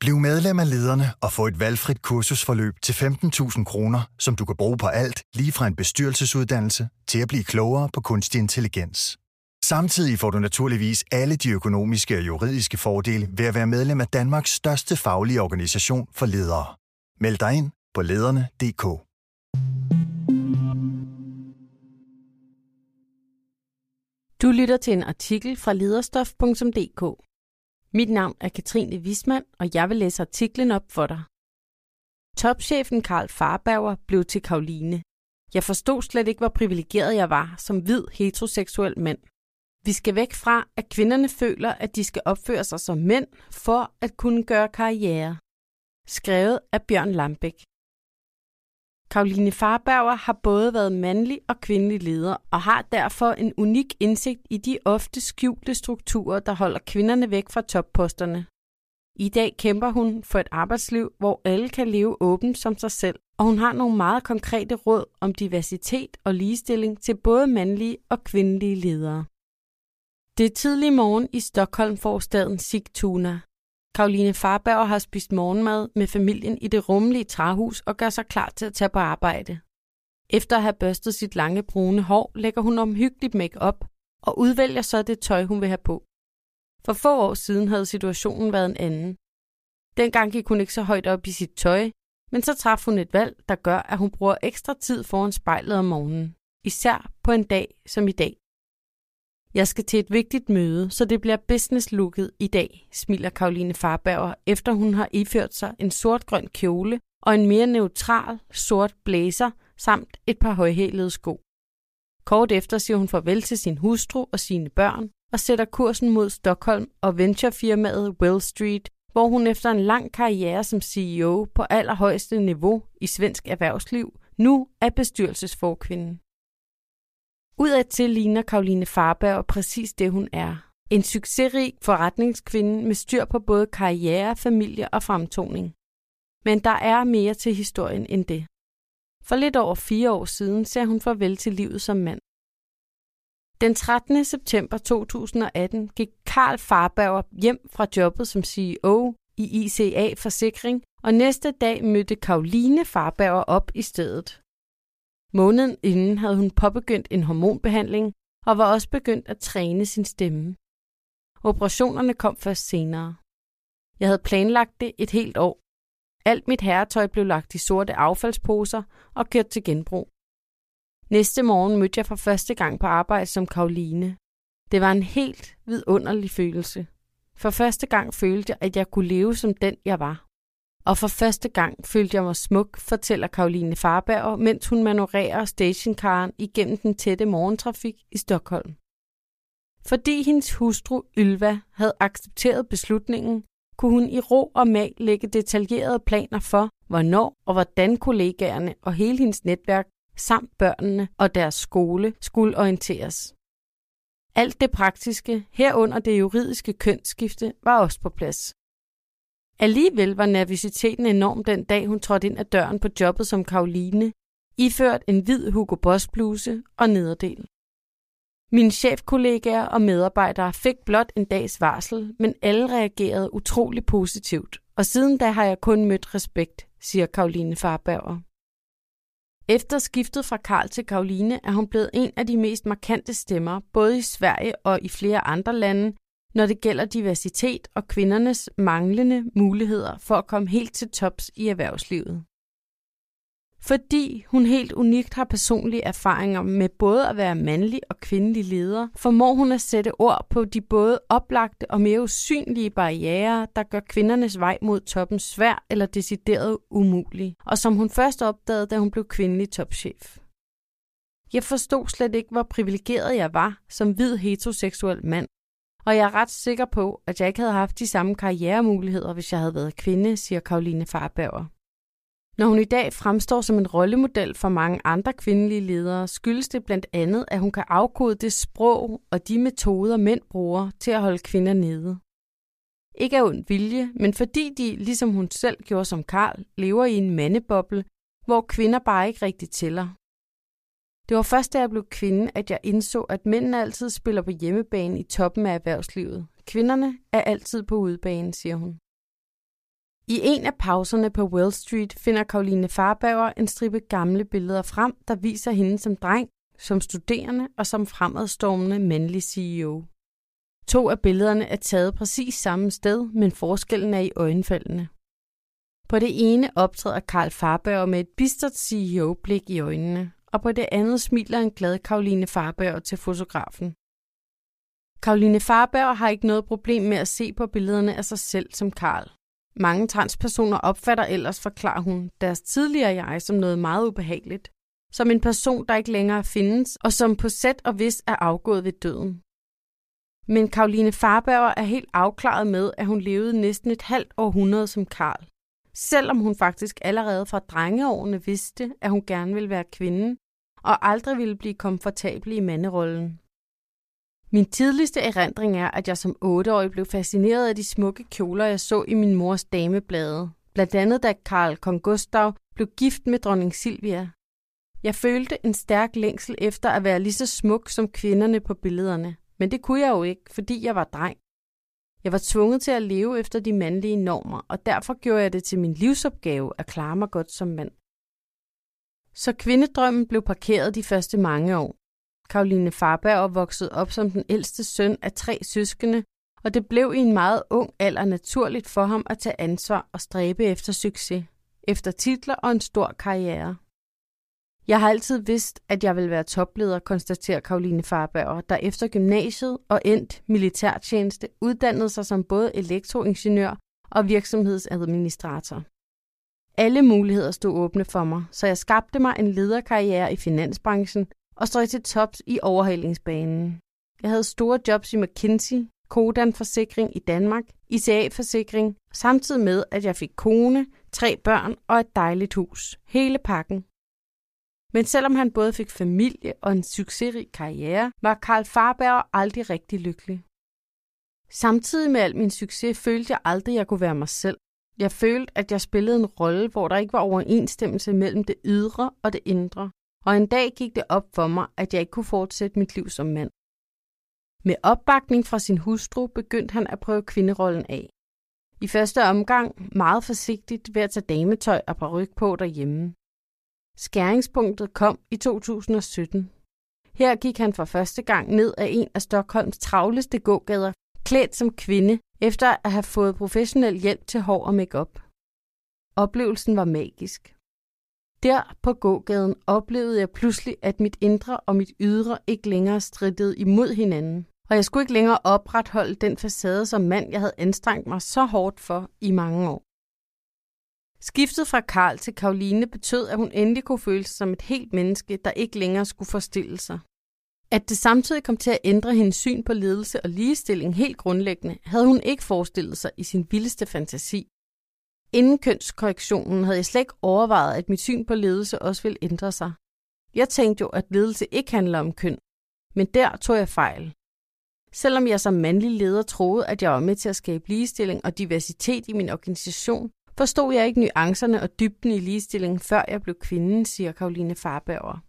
Bliv medlem af Lederne og få et valgfrit kursusforløb til 15.000 kroner, som du kan bruge på alt, lige fra en bestyrelsesuddannelse til at blive klogere på kunstig intelligens. Samtidig får du naturligvis alle de økonomiske og juridiske fordele ved at være medlem af Danmarks største faglige organisation for ledere. Meld dig ind på lederne.dk. Du lytter til en artikel fra lederstof.dk. Mit navn er Katrine Wismann, og jeg vil læse artiklen op for dig. Topchefen Karl Farberger blev til Caroline. Jeg forstod slet ikke, hvor privilegeret jeg var som hvid heteroseksuel mand. Vi skal væk fra, at kvinderne føler, at de skal opføre sig som mænd for at kunne gøre karriere. Skrevet af Bjørn Lambæk. Caroline Farberger har både været mandlig og kvindelig leder og har derfor en unik indsigt i de ofte skjulte strukturer, der holder kvinderne væk fra topposterne. I dag kæmper hun for et arbejdsliv, hvor alle kan leve åbent som sig selv, og hun har nogle meget konkrete råd om diversitet og ligestilling til både mandlige og kvindelige ledere. Det er tidlig morgen i Stockholm-forstaden Sigtuna. Caroline Farberger har spist morgenmad med familien i det rummelige træhus og gør sig klar til at tage på arbejde. Efter at have børstet sit lange brune hår, lægger hun omhyggeligt make-up og udvælger så det tøj, hun vil have på. For få år siden havde situationen været en anden. Dengang gik hun ikke så højt op i sit tøj, men så traf hun et valg, der gør, at hun bruger ekstra tid foran spejlet om morgenen. Især på en dag som i dag. Jeg skal til et vigtigt møde, så det bliver business-looket i dag, smiler Caroline Farberger, efter hun har iført sig en sort-grøn kjole og en mere neutral sort blazer samt et par højhælede sko. Kort efter siger hun farvel til sin hustru og sine børn og sætter kursen mod Stockholm og venturefirmaet Well Street, hvor hun efter en lang karriere som CEO på allerhøjeste niveau i svensk erhvervsliv nu er bestyrelsesforkvinde. Udadtil ligner Caroline Farberger præcis det, hun er. En succesrig forretningskvinde med styr på både karriere, familie og fremtoning. Men der er mere til historien end det. For lidt over 4 år siden ser hun farvel til livet som mand. Den 13. september 2018 gik Karl Farberger hjem fra jobbet som CEO i ICA Forsikring, og næste dag mødte Caroline Farberger op i stedet. Måneden inden havde hun påbegyndt en hormonbehandling og var også begyndt at træne sin stemme. Operationerne kom først senere. Jeg havde planlagt det et helt år. Alt mit herretøj blev lagt i sorte affaldsposer og kørt til genbrug. Næste morgen mødte jeg for første gang på arbejde som Caroline. Det var en helt vidunderlig følelse. For første gang følte jeg, at jeg kunne leve som den, jeg var. Og for første gang følte jeg mig smuk, fortæller Caroline Farberger, mens hun manøvrerer stationcaren igennem den tætte morgentrafik i Stockholm. Fordi hendes hustru Ylva havde accepteret beslutningen, kunne hun i ro og mag lægge detaljerede planer for, hvornår og hvordan kollegaerne og hele hendes netværk samt børnene og deres skole skulle orienteres. Alt det praktiske, herunder det juridiske kønsskifte, var også på plads. Alligevel var nervøsiteten enorm den dag, hun trådte ind ad døren på jobbet som Caroline, iført en hvid Hugo Boss bluse og nederdel. Mine chefkollegaer og medarbejdere fik blot en dags varsel, men alle reagerede utrolig positivt, og siden da har jeg kun mødt respekt, siger Caroline Farberger. Efter skiftet fra Karl til Caroline er hun blevet en af de mest markante stemmer, både i Sverige og i flere andre lande, når det gælder diversitet og kvindernes manglende muligheder for at komme helt til tops i erhvervslivet. Fordi hun helt unikt har personlige erfaringer med både at være mandlig og kvindelig leder, formår hun at sætte ord på de både oplagte og mere usynlige barrierer, der gør kvindernes vej mod toppen svær eller decideret umulig, og som hun først opdagede, da hun blev kvindelig topchef. Jeg forstod slet ikke, hvor privilegeret jeg var som hvid heteroseksuel mand, og jeg er ret sikker på, at jeg ikke havde haft de samme karrieremuligheder, hvis jeg havde været kvinde, siger Caroline Farberger. Når hun i dag fremstår som en rollemodel for mange andre kvindelige ledere, skyldes det blandt andet, at hun kan afkode det sprog og de metoder, mænd bruger til at holde kvinder nede. Ikke af ond vilje, men fordi de, ligesom hun selv gjorde som Karl, lever i en mandeboble, hvor kvinder bare ikke rigtig tæller. Det var først, da jeg blev kvinde, at jeg indså, at mændene altid spiller på hjemmebane i toppen af erhvervslivet. Kvinderne er altid på udebane, siger hun. I en af pauserne på Wall Street finder Caroline Farberger en stribe gamle billeder frem, der viser hende som dreng, som studerende og som fremadstormende mandlig CEO. 2 af billederne er taget præcis samme sted, men forskellen er i øjenfaldene. På det ene optræder Carl Farberger med et bistert CEO-blik i øjnene, og på det andet smiler en glad Caroline Farberger til fotografen. Caroline Farberger har ikke noget problem med at se på billederne af sig selv som Carl. Mange transpersoner opfatter ellers, forklarer hun, deres tidligere jeg som noget meget ubehageligt. Som en person, der ikke længere findes, og som på sæt og vis er afgået ved døden. Men Caroline Farberger er helt afklaret med, at hun levede næsten et halvt århundrede som Carl. Selvom hun faktisk allerede fra drengeårene vidste, at hun gerne ville være kvinde, og aldrig ville blive komfortabel i manderollen. Min tidligste erindring er, at jeg som 8-årig blev fascineret af de smukke kjoler, jeg så i min mors dameblade. Blandt andet da Carl Kong Gustav blev gift med dronning Silvia. Jeg følte en stærk længsel efter at være lige så smuk som kvinderne på billederne, men det kunne jeg jo ikke, fordi jeg var dreng. Jeg var tvunget til at leve efter de mandlige normer, og derfor gjorde jeg det til min livsopgave at klare mig godt som mand. Så kvindedrømmen blev parkeret de første mange år. Caroline Farberger voksede op som den ældste søn af 3 søskende, og det blev i en meget ung alder naturligt for ham at tage ansvar og stræbe efter succes, efter titler og en stor karriere. Jeg har altid vidst, at jeg ville være topleder, konstaterer Caroline Farberger, der efter gymnasiet og endt militærtjeneste uddannede sig som både elektroingeniør og virksomhedsadministrator. Alle muligheder stod åbne for mig, så jeg skabte mig en lederkarriere i finansbranchen og strøg til tops i overhalingsbanen. Jeg havde store jobs i McKinsey, Codan Forsikring i Danmark, ICA Forsikring, samtidig med, at jeg fik kone, 3 børn og et dejligt hus. Hele pakken. Men selvom han både fik familie og en succesrig karriere, var Carl Farberger aldrig rigtig lykkelig. Samtidig med al min succes følte jeg aldrig, at jeg kunne være mig selv. Jeg følte, at jeg spillede en rolle, hvor der ikke var overensstemmelse mellem det ydre og det indre. Og en dag gik det op for mig, at jeg ikke kunne fortsætte mit liv som mand. Med opbakning fra sin hustru begyndte han at prøve kvinderollen af. I første omgang meget forsigtigt ved at tage dametøj og paryk på derhjemme. Skæringspunktet kom i 2017. Her gik han for første gang ned ad en af Stockholms travleste gågader, klædt som kvinde, efter at have fået professionel hjælp til hår og makeup. Oplevelsen var magisk. Der på gågaden oplevede jeg pludselig, at mit indre og mit ydre ikke længere strittede imod hinanden, og jeg skulle ikke længere opretholde den facade som mand, jeg havde anstrengt mig så hårdt for i mange år. Skiftet fra Carl til Caroline betød, at hun endelig kunne føle sig som et helt menneske, der ikke længere skulle forstille sig. At det samtidig kom til at ændre hendes syn på ledelse og ligestilling helt grundlæggende, havde hun ikke forestillet sig i sin vildeste fantasi. Inden kønskorrektionen havde jeg slet ikke overvejet, at mit syn på ledelse også ville ændre sig. Jeg tænkte jo, at ledelse ikke handler om køn, men der tog jeg fejl. Selvom jeg som mandlig leder troede, at jeg var med til at skabe ligestilling og diversitet i min organisation, forstod jeg ikke nuancerne og dybden i ligestillingen, før jeg blev kvinde, siger Caroline Farberger.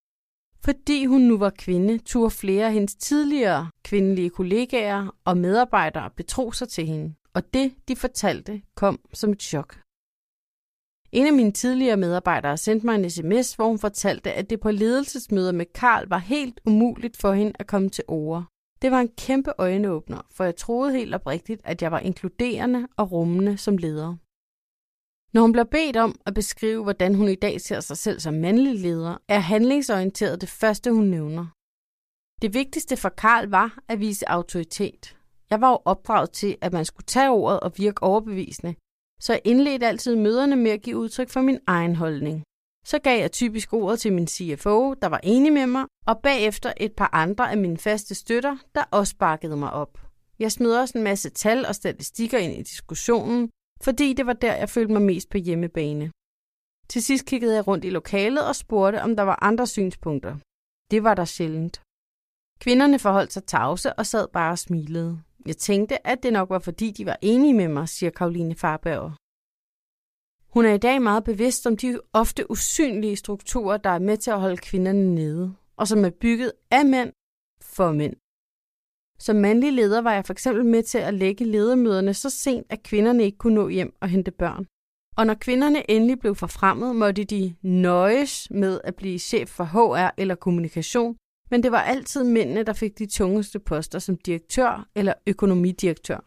Fordi hun nu var kvinde, turde flere af hendes tidligere kvindelige kollegaer og medarbejdere betro sig til hende, og det, de fortalte, kom som et chok. En af mine tidligere medarbejdere sendte mig en sms, hvor hun fortalte, at det på ledelsesmøder med Carl var helt umuligt for hende at komme til orde. Det var en kæmpe øjenåbner, for jeg troede helt oprigtigt, at jeg var inkluderende og rummende som leder. Når hun bliver bedt om at beskrive, hvordan hun i dag ser sig selv som mandlig leder, er handlingsorienteret det første, hun nævner. Det vigtigste for Carl var at vise autoritet. Jeg var jo opdraget til, at man skulle tage ordet og virke overbevisende, så jeg indledte altid møderne med at give udtryk for min egen holdning. Så gav jeg typisk ordet til min CFO, der var enig med mig, og bagefter et par andre af mine faste støtter, der også bakkede mig op. Jeg smed også en masse tal og statistikker ind i diskussionen, fordi det var der, jeg følte mig mest på hjemmebane. Til sidst kiggede jeg rundt i lokalet og spurgte, om der var andre synspunkter. Det var der sjældent. Kvinderne forholdt sig tavse og sad bare og smilede. Jeg tænkte, at det nok var fordi, de var enige med mig, siger Caroline Farberger. Hun er i dag meget bevidst om de ofte usynlige strukturer, der er med til at holde kvinderne nede, og som er bygget af mænd for mænd. Som mandlig leder var jeg f.eks. med til at lægge ledermøderne så sent, at kvinderne ikke kunne nå hjem og hente børn. Og når kvinderne endelig blev forfremmet, måtte de nøjes med at blive chef for HR eller kommunikation, men det var altid mændene, der fik de tungeste poster som direktør eller økonomidirektør.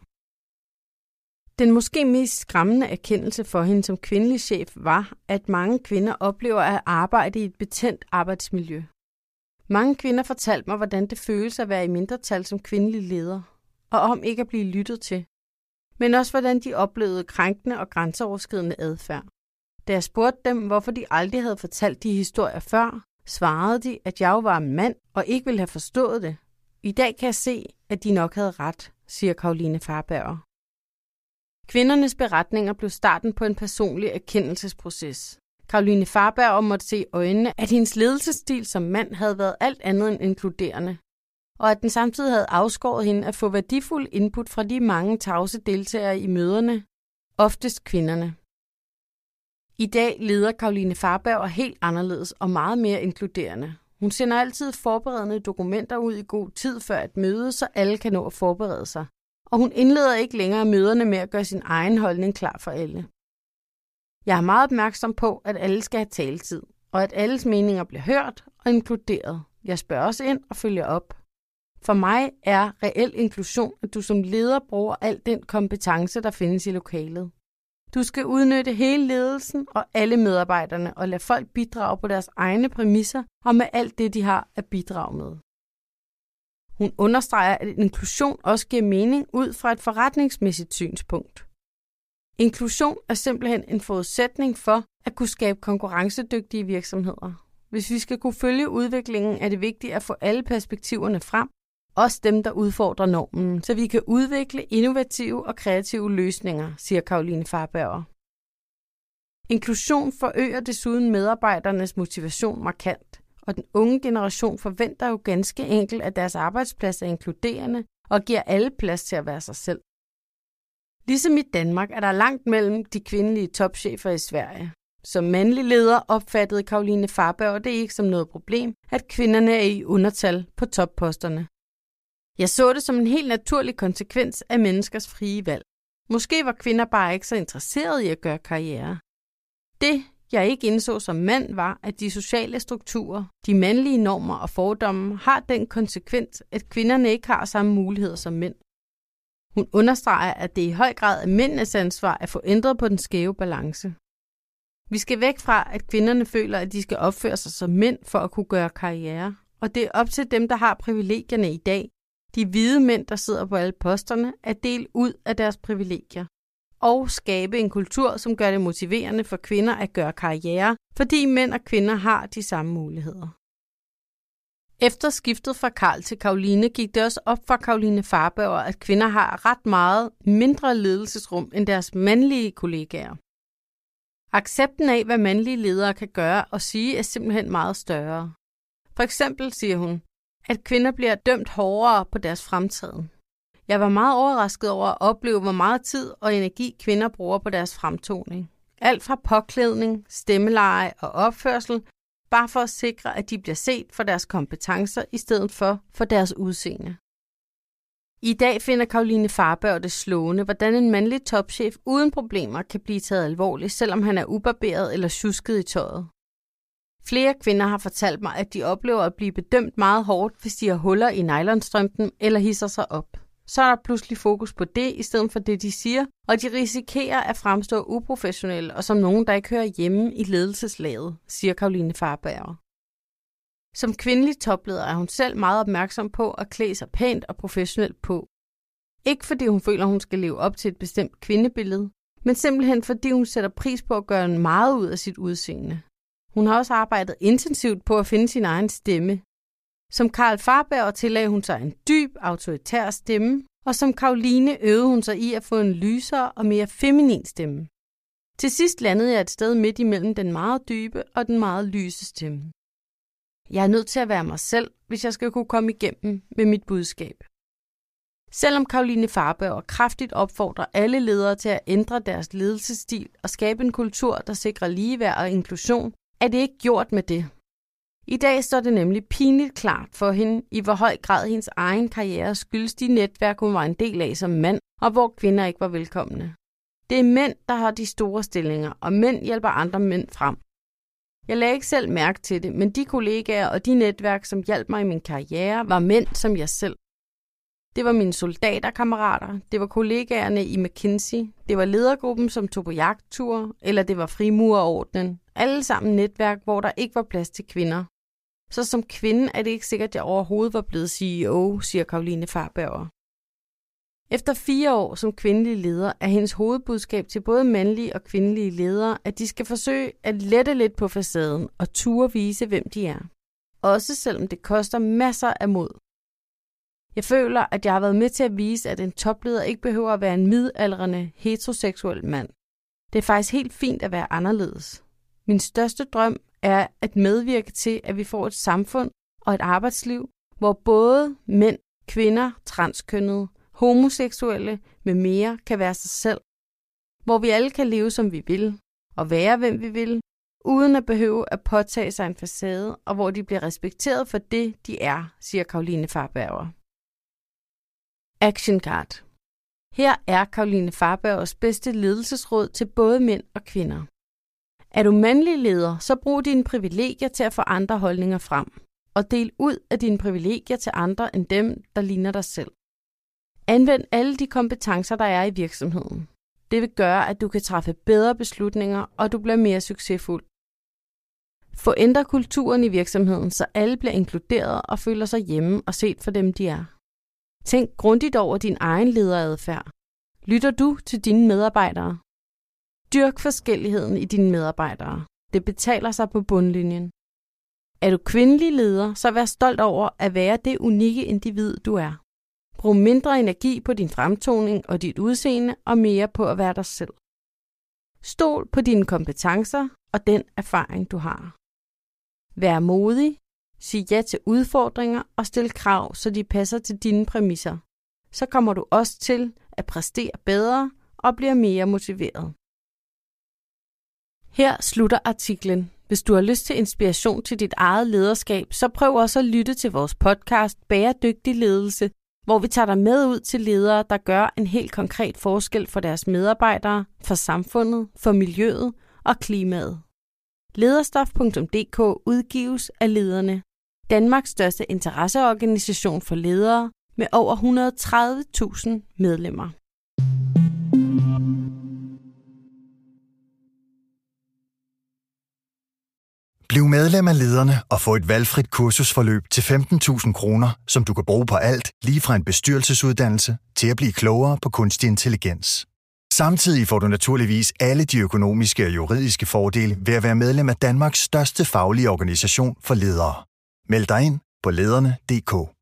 Den måske mest skræmmende erkendelse for hende som kvindelig chef var, at mange kvinder oplever at arbejde i et betændt arbejdsmiljø. Mange kvinder fortalte mig, hvordan det føles at være i mindretal som kvindelig leder, og om ikke at blive lyttet til. Men også hvordan de oplevede krænkende og grænseoverskridende adfærd. Da jeg spurgte dem, hvorfor de aldrig havde fortalt de historier før, svarede de, at jeg jo var en mand og ikke ville have forstået det. I dag kan jeg se, at de nok havde ret, siger Caroline Farberger. Kvindernes beretninger blev starten på en personlig erkendelsesproces. Caroline Farberger måtte se i øjnene, at hendes ledelsesstil som mand havde været alt andet end inkluderende, og at den samtidig havde afskåret hende at få værdifuld input fra de mange tavse deltagere i møderne, oftest kvinderne. I dag leder Caroline Farberger helt anderledes og meget mere inkluderende. Hun sender altid forberedende dokumenter ud i god tid før et møde, så alle kan nå at forberede sig. Og hun indleder ikke længere møderne med at gøre sin egen holdning klar for alle. Jeg er meget opmærksom på, at alle skal have taletid, og at alles meninger bliver hørt og inkluderet. Jeg spørger også ind og følger op. For mig er reel inklusion, at du som leder bruger al den kompetence, der findes i lokalet. Du skal udnytte hele ledelsen og alle medarbejderne og lade folk bidrage på deres egne præmisser og med alt det, de har at bidrage med. Hun understreger, at inklusion også giver mening ud fra et forretningsmæssigt synspunkt. Inklusion er simpelthen en forudsætning for at kunne skabe konkurrencedygtige virksomheder. Hvis vi skal kunne følge udviklingen, er det vigtigt at få alle perspektiverne frem, også dem, der udfordrer normen, så vi kan udvikle innovative og kreative løsninger, siger Caroline Farberger. Inklusion forøger desuden medarbejdernes motivation markant, og den unge generation forventer jo ganske enkelt, at deres arbejdsplads er inkluderende og giver alle plads til at være sig selv. Ligesom i Danmark er der langt mellem de kvindelige topchefer i Sverige. Som mandlig leder opfattede Caroline Farberger det ikke som noget problem, at kvinderne er i undertal på topposterne. Jeg så det som en helt naturlig konsekvens af menneskers frie valg. Måske var kvinder bare ikke så interesserede i at gøre karriere. Det, jeg ikke indså som mand, var, at de sociale strukturer, de mandlige normer og fordomme har den konsekvens, at kvinderne ikke har samme muligheder som mænd. Hun understreger, at det i høj grad er mændenes ansvar at få ændret på den skæve balance. Vi skal væk fra, at kvinderne føler, at de skal opføre sig som mænd for at kunne gøre karriere, og det er op til dem, der har privilegierne i dag, de hvide mænd, der sidder på alle posterne, at dele ud af deres privilegier og skabe en kultur, som gør det motiverende for kvinder at gøre karriere, fordi mænd og kvinder har de samme muligheder. Efter skiftet fra Carl til Caroline gik det også op for Caroline Farberger, at kvinder har ret meget mindre ledelsesrum end deres mandlige kollegaer. Accepten af, hvad mandlige ledere kan gøre og sige, er simpelthen meget større. For eksempel siger hun, at kvinder bliver dømt hårdere på deres fremtræden. Jeg var meget overrasket over at opleve, hvor meget tid og energi kvinder bruger på deres fremtoning. Alt fra påklædning, stemmeleje og opførsel, bare for at sikre, at de bliver set for deres kompetencer i stedet for deres udseende. I dag finder Caroline Farberger det slående, hvordan en mandlig topchef uden problemer kan blive taget alvorligt, selvom han er ubarberet eller sjusket i tøjet. Flere kvinder har fortalt mig, at de oplever at blive bedømt meget hårdt, hvis de har huller i nylonstrømpen eller hisser sig op. Så er der pludselig fokus på det, i stedet for det, de siger, og de risikerer at fremstå uprofessionelle og som nogen, der ikke hører hjemme i ledelseslaget, siger Caroline Farberger. Som kvindelig topleder er hun selv meget opmærksom på at klæde sig pænt og professionelt på. Ikke fordi hun føler, hun skal leve op til et bestemt kvindebillede, men simpelthen fordi hun sætter pris på at gøre meget ud af sit udseende. Hun har også arbejdet intensivt på at finde sin egen stemme. Som Carl Farberger tillagde hun sig en dyb, autoritær stemme, og som Caroline øvede hun sig i at få en lysere og mere feminin stemme. Til sidst landede jeg et sted midt imellem den meget dybe og den meget lyse stemme. Jeg er nødt til at være mig selv, hvis jeg skal kunne komme igennem med mit budskab. Selvom Caroline Farberger kraftigt opfordrer alle ledere til at ændre deres ledelsesstil og skabe en kultur, der sikrer ligeværd og inklusion, er det ikke gjort med det. I dag står det nemlig pinligt klart for hende, i hvor høj grad hendes egen karriere skyldes de netværk, hun var en del af som mand, og hvor kvinder ikke var velkomne. Det er mænd, der har de store stillinger, og mænd hjælper andre mænd frem. Jeg lagde ikke selv mærke til det, men de kollegaer og de netværk, som hjalp mig i min karriere, var mænd som jeg selv. Det var mine soldaterkammerater, det var kollegaerne i McKinsey, det var ledergruppen, som tog på jagttur, eller det var frimurerordenen. Alle sammen netværk, hvor der ikke var plads til kvinder. Så som kvinde er det ikke sikkert, at jeg overhovedet var blevet CEO, siger Caroline Farberger. Efter 4 år som kvindelig leder er hendes hovedbudskab til både mandlige og kvindelige ledere, at de skal forsøge at lette lidt på facaden og turde vise, hvem de er. Også selvom det koster masser af mod. Jeg føler, at jeg har været med til at vise, at en topleder ikke behøver at være en midaldrende, heteroseksuel mand. Det er faktisk helt fint at være anderledes. Min største drøm er at medvirke til, at vi får et samfund og et arbejdsliv, hvor både mænd, kvinder, transkønnede, homoseksuelle med mere kan være sig selv. Hvor vi alle kan leve som vi vil og være hvem vi vil, uden at behøve at påtage sig en facade, og hvor de bliver respekteret for det, de er, siger Caroline Farberger. Action Card. Her er Caroline Farbergers bedste ledelsesråd til både mænd og kvinder. Er du mandlig leder, så brug dine privilegier til at få andre holdninger frem, og del ud af dine privilegier til andre end dem, der ligner dig selv. Anvend alle de kompetencer, der er i virksomheden. Det vil gøre, at du kan træffe bedre beslutninger, og du bliver mere succesfuld. Få ændret kulturen i virksomheden, så alle bliver inkluderet og føler sig hjemme og set for dem, de er. Tænk grundigt over din egen lederadfærd. Lytter du til dine medarbejdere? Dyrk forskelligheden i dine medarbejdere. Det betaler sig på bundlinjen. Er du kvindelig leder, så vær stolt over at være det unikke individ, du er. Brug mindre energi på din fremtoning og dit udseende og mere på at være dig selv. Stol på dine kompetencer og den erfaring, du har. Vær modig, sig ja til udfordringer og stil krav, så de passer til dine præmisser. Så kommer du også til at præstere bedre og bliver mere motiveret. Her slutter artiklen. Hvis du har lyst til inspiration til dit eget lederskab, så prøv også at lytte til vores podcast Bæredygtig Ledelse, hvor vi tager dig med ud til ledere, der gør en helt konkret forskel for deres medarbejdere, for samfundet, for miljøet og klimaet. Lederstof.dk udgives af Lederne, Danmarks største interesseorganisation for ledere med over 130.000 medlemmer. Bliv medlem af Lederne og få et valgfrit kursusforløb til 15.000 kroner, som du kan bruge på alt, lige fra en bestyrelsesuddannelse til at blive klogere på kunstig intelligens. Samtidig får du naturligvis alle de økonomiske og juridiske fordele ved at være medlem af Danmarks største faglige organisation for ledere. Meld dig ind på lederne.dk.